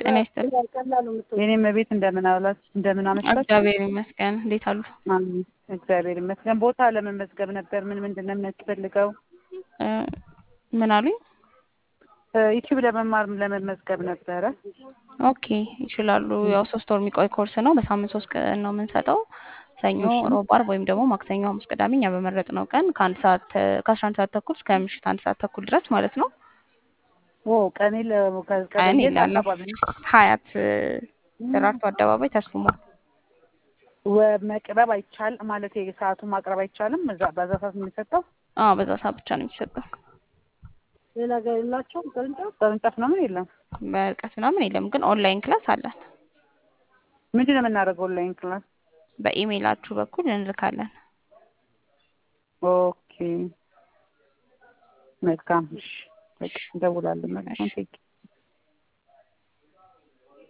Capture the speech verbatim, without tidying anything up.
ጤና ይስጥልኝ። የኔም ቤት እንደምን አላችሁ? እንደምን አመሻችሁ? እግዚአብሔር ይመስገን። እንዴት አሉ? አሜን። እግዚአብሔር ይመስገን። ቦታ ለመመዝገብ ነበር። ምን ምንድን ነው የሚያስፈልገው? እ ምን አሉኝ? ዩቲዩብ ለመማር ለመመዝገብ ነበረ። ኦኬ ይችላሉ። ያው ሶስት ወር የሚቆይ ኮርስ ነው። በሳምንት ሶስት ቀን ነው የምንሰጠው። ሰኞ፣ እሺ ሮብ፣ ዓርብ ወይም ደግሞ ማክሰኞ፣ ሐሙስ፣ ቅዳሜ እኛ በመረጥነው ቀን ከአንድ ሰዓት ከአስራ አንድ ሰዓት ተኩል እስከ ምሽት አንድ ሰዓት ተኩል ድረስ ማለት ነው። ኦ ቀኔ ቀን ለቀበሌ ይላል አካባቢ ነው። ሀያት ደራርቱ አደባባይ ተስልሞ ወመቅረብ አይቻል ማለት የሰዓቱን ማቅረብ አይቻልም። እዛ በዛ ሰዓት የሚሰጠው አዎ፣ በዛ ሰዓት ብቻ ነው የሚሰጠው። ሌላ ጋር የላቸውም። ቅርንጫፍ ቅርንጫፍ ነው ምን የለም። በርቀት ምናምን የለም፣ ግን ኦንላይን ክላስ አለን። ምንድን ነው የምናደርገው? ኦንላይን ክላስ በኢሜይላችሁ በኩል እንልካለን። ኦኬ መልካም። እሺ በቃ እንደውላለን። መልካም ቴክ